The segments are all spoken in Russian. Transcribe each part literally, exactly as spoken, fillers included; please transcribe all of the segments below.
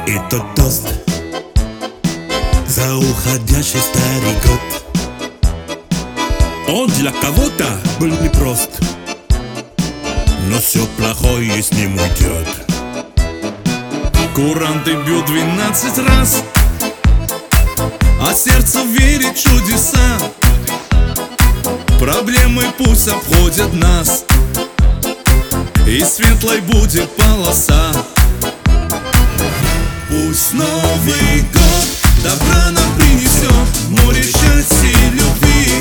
Это тост за уходящий старый год. Он для кого-то был непрост, но все плохое с ним уйдет. Куранты бьют двенадцать раз, а сердце верит в чудеса. Проблемы пусть обходят нас, и светлой будет полоса. Пусть Новый год добра нам принесет, море счастья и любви,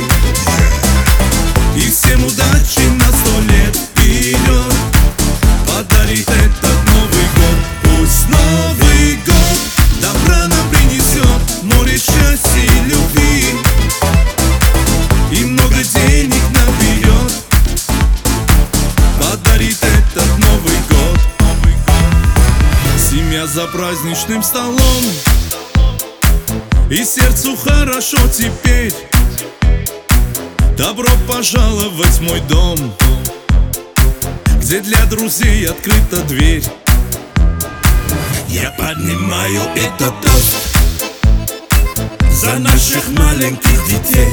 и всем удачи на сто лет вперед подарит этот Новый год. Пусть Новый год добра нам принесет, море счастья и любви, и много денег наберет подарит этот Новый год. Семья за праздничным столом, и сердцу хорошо теперь. Добро пожаловать в мой дом, где для друзей открыта дверь. Я поднимаю этот тост за наших маленьких детей,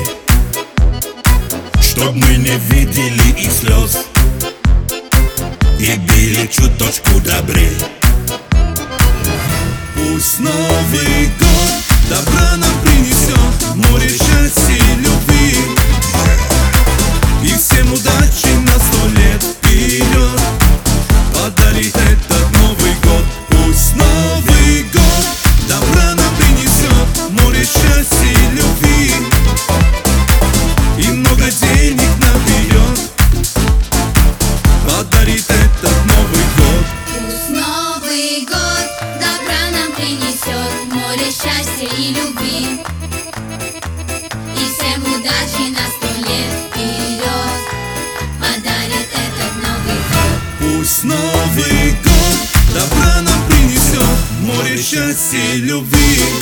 чтоб мы не видели их слез и были чуточку добрей. Пусть Новый год добра нам принесет, море счастья и любви, и всем удачи на сто лет вперед подарит этот Новый год. Пусть Новый год добра нам принесет, море счастья и любви, и много денег наберет подарит этот Новый год. Пусть Новый год добра нам принесет, море счастья и любви, и всем удачи на сто лет вперед подарит этот Новый год. Пусть Новый год добра нам принесет, море счастья и любви,